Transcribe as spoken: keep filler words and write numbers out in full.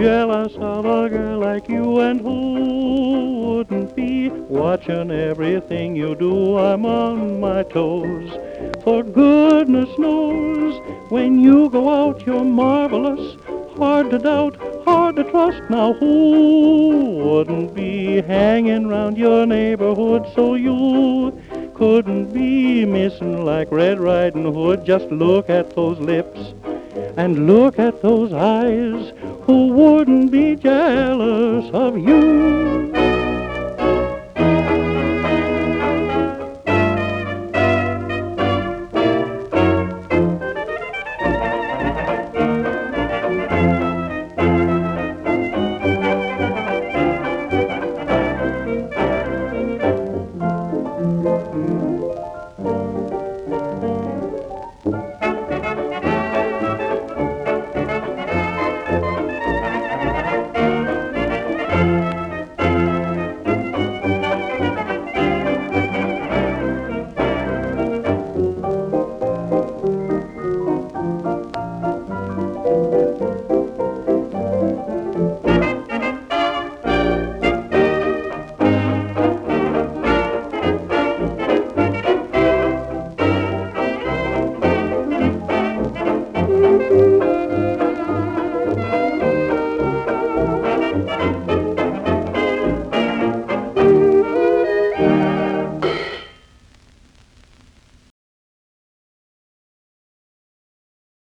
jealous of a girl like you, and who wouldn't be watching everything you do? I'm on my toes, for goodness knows when you go out you're marvelous, hard to doubt, hard to trust. Now who wouldn't be hanging round your neighborhood so you couldn't be missing like Red Riding Hood? Just look at those lips and look at those eyes. Who wouldn't be jealous of you?